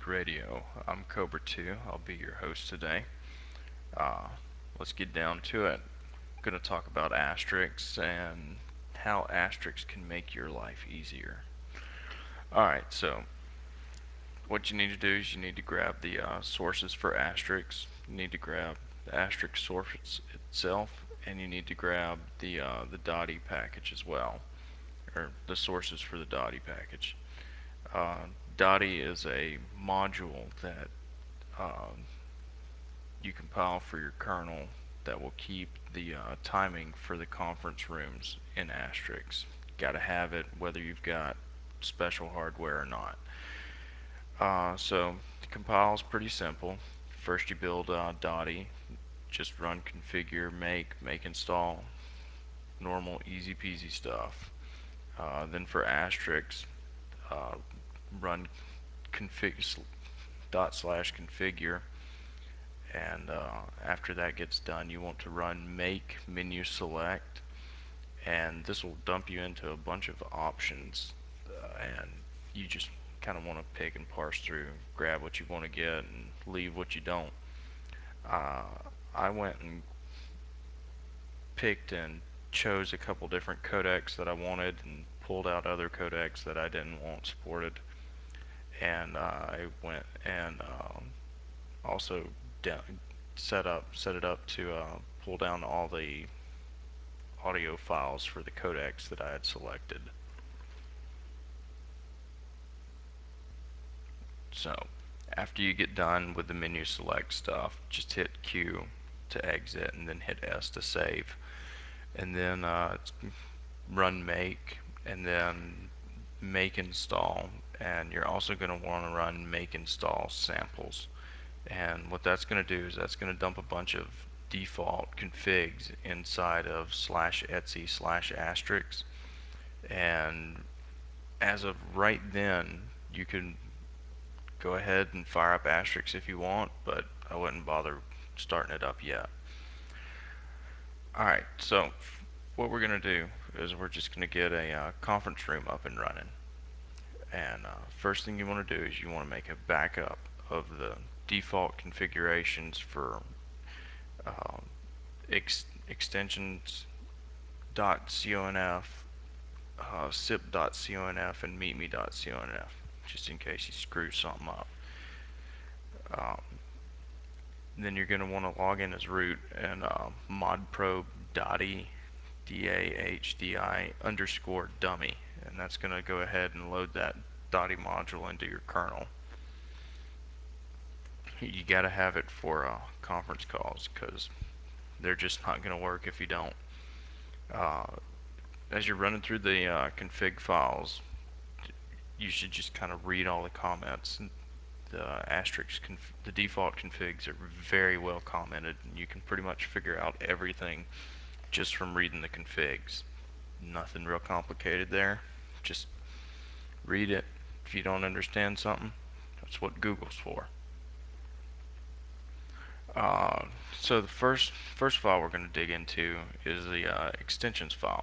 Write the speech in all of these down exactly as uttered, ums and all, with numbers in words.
Radio. I'm Cobra two. I'll be your host today. Uh, let's get down to it. I'm going to talk about asterisks and how asterisks can make your life easier. Alright, so what you need to do is you need to grab the uh, sources for asterisks. You need to grab the asterisk source itself, and you need to grab the uh, the Dotty package as well, or the sources for the Dotty package. Uh, Dotty is a module that um, you compile for your kernel that will keep the uh, timing for the conference rooms in asterisks. Got to have it whether you've got special hardware or not. Uh, so the compile is pretty simple. First you build uh, Dotty, just run configure, make, make install, normal easy peasy stuff. Uh, then for asterisks, uh, run config dot slash configure, and uh, after that gets done you want to run make menu select, and this will dump you into a bunch of options, uh, and you just kind of want to pick and parse through, grab what you want to get and leave what you don't. uh, I went and picked and chose a couple different codecs that I wanted and pulled out other codecs that I didn't want supported, and uh, I went and um, also down, set up set it up to uh, pull down all the audio files for the codecs that I had selected. So after you get done with the menu select stuff, just hit Q to exit and then hit S to save, and then uh, run make and then make install, and you're also going to want to run make install samples. And what that's going to do is that's going to dump a bunch of default configs inside of slash etsy slash asterisks, and as of right then you can go ahead and fire up asterisks if you want, but I wouldn't bother starting it up yet. Alright, so what we're going to do is we're just going to get a uh, conference room up and running. And uh, first thing you want to do is you want to make a backup of the default configurations for um, ex extensions .conf, uh, sip.conf, and meetme.conf, just in case you screw something up. Um, then you're going to want to log in as root and uh, modprobe dahdi, D A H D I underscore dummy, and that's going to go ahead and load that Dotty module into your kernel. You got to have it for uh, conference calls because they're just not going to work if you don't. Uh, as you're running through the uh, config files, you should just kind of read all the comments. The asterisk, conf the default configs are very well commented, and you can pretty much figure out everything just from reading the configs. Nothing real complicated there. Just read it. If you don't understand something, that's what Google's for. Uh, so the first first file we're going to dig into is the uh, extensions file.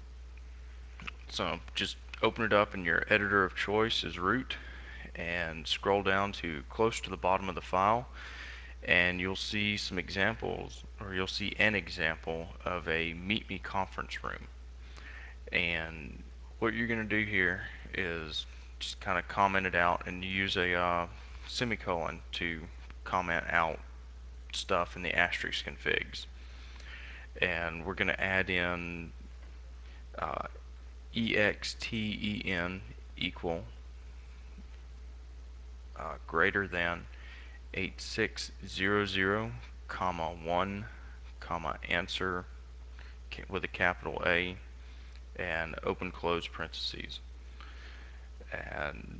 So just open it up in your editor of choice as root, and scroll down to close to the bottom of the file, and you'll see some examples, or you'll see an example of a Meet Me conference room. And what you're going to do here is just kind of comment it out, and use a uh, semicolon to comment out stuff in the asterisk configs. And we're going to add in uh, exten equal uh, greater than eight six zero zero comma one comma answer with a capital A and open close parentheses. And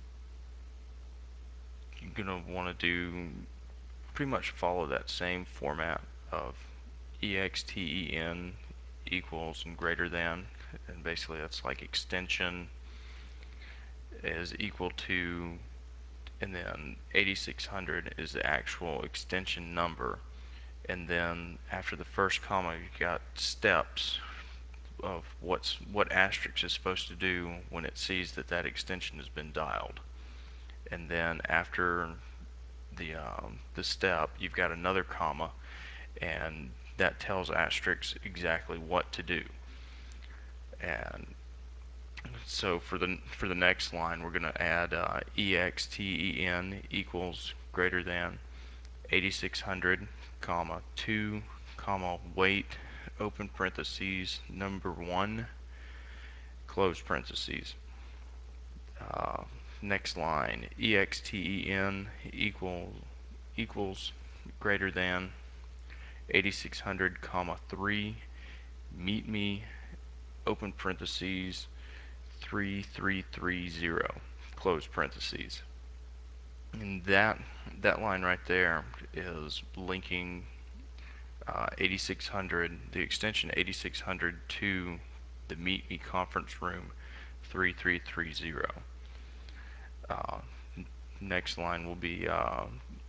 you're gonna want to do pretty much follow that same format of exten equals and greater than, and basically that's like extension is equal to, and then eighty-six hundred is the actual extension number, and then after the first comma you've got steps of what's what asterisk is supposed to do when it sees that that extension has been dialed. and then after the um, the step, you've got another comma, and that tells Asterisk exactly what to do. And so for the for the next line, we're going to add uh, exten equals greater than eighty-six hundred, comma two, comma wait, open parentheses, number one, close parentheses. Uh, next line, exten equals equals greater than eighty-six hundred, comma three, meet me, open parentheses, three three three zero, close parentheses. And that that line right there is linking uh, eighty-six hundred, the extension eighty-six hundred, to the Meet Me conference room three three three zero. Uh, next line will be uh,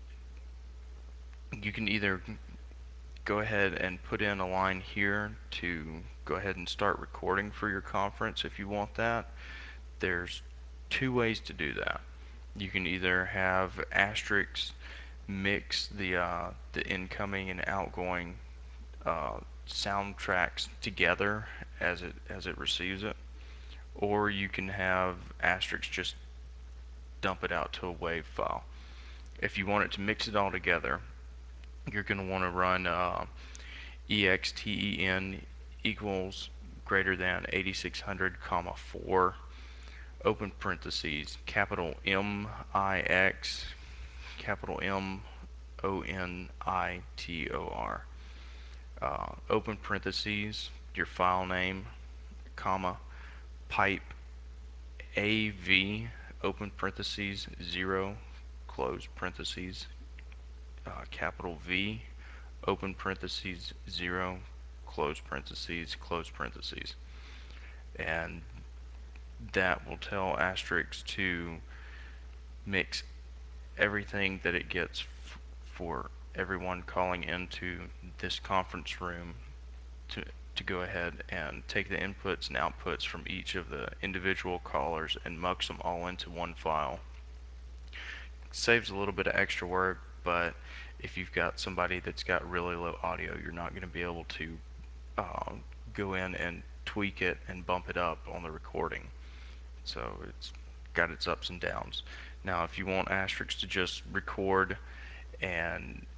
you can either go ahead and put in a line here to go ahead and start recording for your conference if you want that. There's two ways to do that. You can either have Asterisk mix the uh, the incoming and outgoing uh, soundtracks together as it as it receives it, or you can have Asterisk just dump it out to a WAV file. If you want it to mix it all together, you're going to want to run uh, exten equals greater than eighty-six hundred, comma four, open parentheses, capital M I X, capital M O N I T O R, uh, open parentheses, your file name, comma, pipe A V, open parentheses, zero, close parentheses, uh, capital V, open parentheses, zero, close parentheses, close parentheses. And that will tell Asterisk to mix everything that it gets f- for everyone calling into this conference room to to go ahead and take the inputs and outputs from each of the individual callers and mux them all into one file. Saves a little bit of extra work, but if you've got somebody that's got really low audio, you're not going to be able to uh, go in and tweak it and bump it up on the recording. So it's got its ups and downs. Now, if you want Asterisk to just record and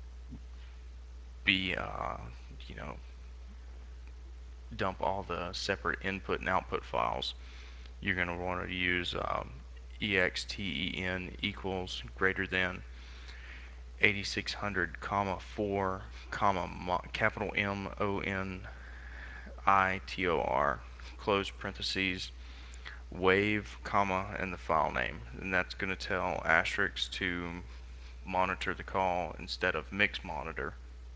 be, uh, you know, dump all the separate input and output files, you're going to want to use um, exten equals greater than eighty-six hundred, comma four, comma mo- capital M O N I T O R, close parentheses, wave, comma, and the file name. And that's going to tell Asterisk to monitor the call instead of mix monitor.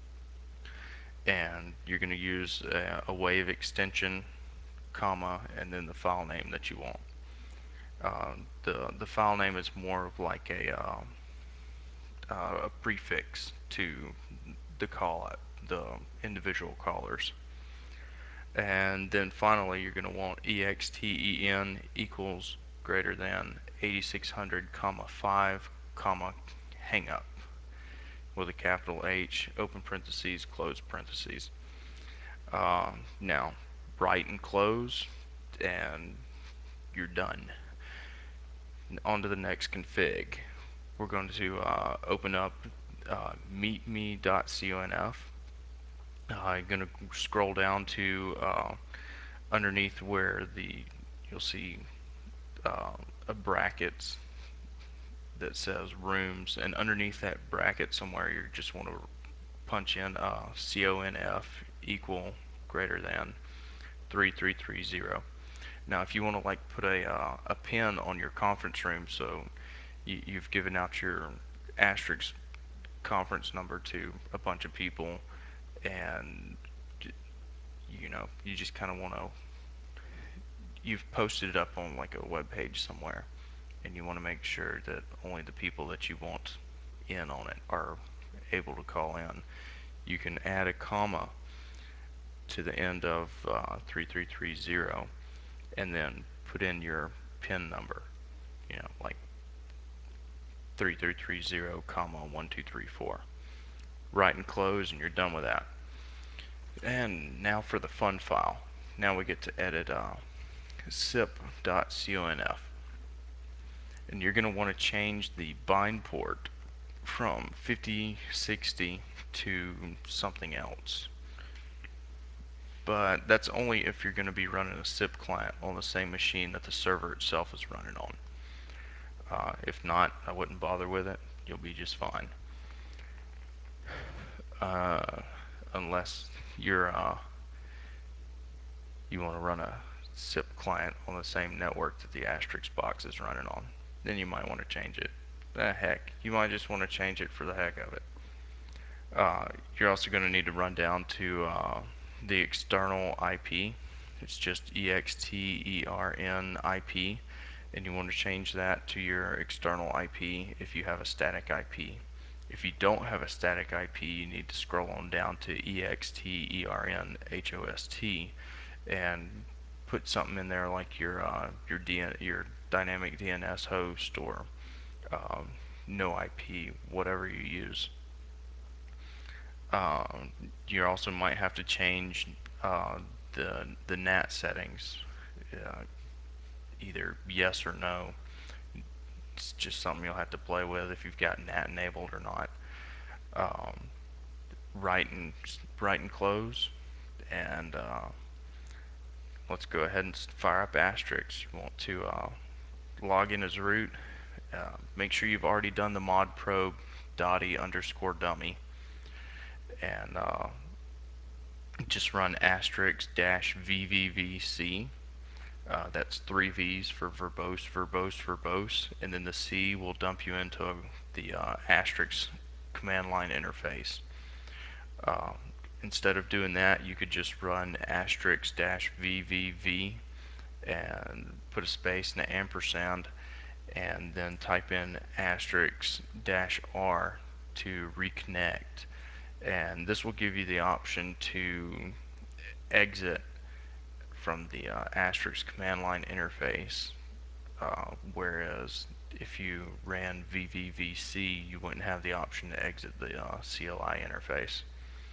And you're going to use a, a wave extension, comma, and then the file name that you want. Uh, the the file name is more of like a uh, uh, a prefix to the call the individual callers. And then finally, you're going to want exten equals greater than eighty-six hundred, comma five, comma hang up with a capital H, open parentheses, close parentheses. Uh, now, write and close, and you're done. On to the next config. We're going to uh, open up uh, meetme.conf. Uh, I'm going to scroll down to uh, underneath where the you'll see uh, a bracket that says rooms, and underneath that bracket somewhere you just want to punch in uh, conf equal greater than three three three zero. Now, if you want to like put a uh, a pin on your conference room, so you, you've given out your Asterisk conference number to a bunch of people, and you know you just kind of want to you've posted it up on like a web page somewhere, and you want to make sure that only the people that you want in on it are able to call in. You can add a comma to the end of uh, three three three zero and then put in your PIN number. You know, like three three three zero, comma one two three four. Write and close, and you're done with that. And now for the fun file. Now we get to edit uh, sip.conf. And you're going to want to change the bind port from fifty sixty to something else. But that's only if you're going to be running a S I P client on the same machine that the server itself is running on. Uh, if not, I wouldn't bother with it. You'll be just fine. Uh, unless you're uh, you want to run a S I P client on the same network that the Asterisk box is running on, then you might want to change it. Ah, heck, you might just want to change it for the heck of it. Uh, you're also going to need to run down to uh, the external I P. It's just E X T E R N I P, and you want to change that to your external I P if you have a static I P. If you don't have a static I P, you need to scroll on down to E X T E R N H O S T and put something in there like your uh, your D N your dynamic D N S host or um, no I P, whatever you use. Um, you also might have to change uh, the the N A T settings, uh, either yes or no. It's just something you'll have to play with if you've got N A T enabled or not. Um, write and write and close, and uh, let's go ahead and fire up Asterisk. You want to uh, log in as root. Uh, make sure you've already done the mod probe dotty underscore dummy, and uh, just run asterisk dash vvvc. Uh, that's three V's for verbose, verbose, verbose, and then the C will dump you into the uh, asterisk command line interface. Uh, instead of doing that, you could just run asterisk dash vvv and put a space and an ampersand, and then type in asterisk dash R to reconnect. And this will give you the option to exit from the uh, asterisk command line interface, uh, whereas if you ran vvvc, you wouldn't have the option to exit the uh, C L I interface.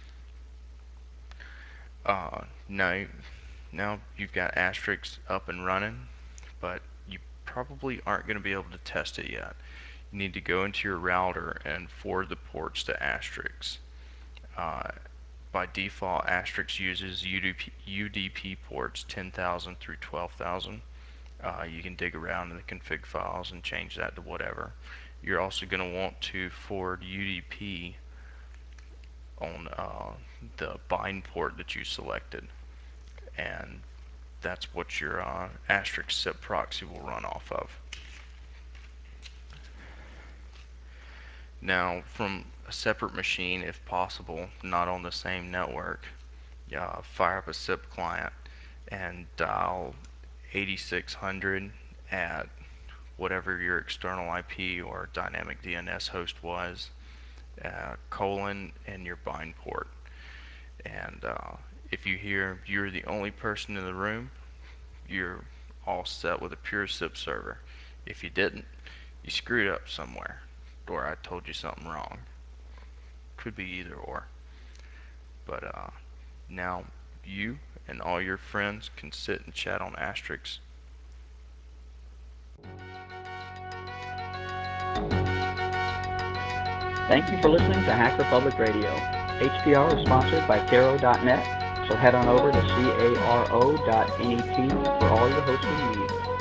Uh, now, now you've got asterisk up and running, but you probably aren't going to be able to test it yet. You need to go into your router and forward the ports to asterisk. Uh, by default, asterisk uses U D P, U D P ports ten thousand through twelve thousand. Uh, you can dig around in the config files and change that to whatever. You're also going to want to forward U D P on uh, the bind port that you selected, and that's what your uh, asterisk S I P proxy will run off of. Now, from a separate machine, if possible, not on the same network, uh, fire up a S I P client and dial eighty-six hundred at whatever your external I P or dynamic D N S host was, uh, colon, and your bind port. And uh, if you hear you're the only person in the room, you're all set with a pure S I P server. If you didn't, you screwed up somewhere, or I told you something wrong. Could be either or. But uh, now you and all your friends can sit and chat on Asterisk. Thank you for listening to Hacker Public Radio. H P R is sponsored by Caro dot net, so head on over to caro dot net for all your hosting needs.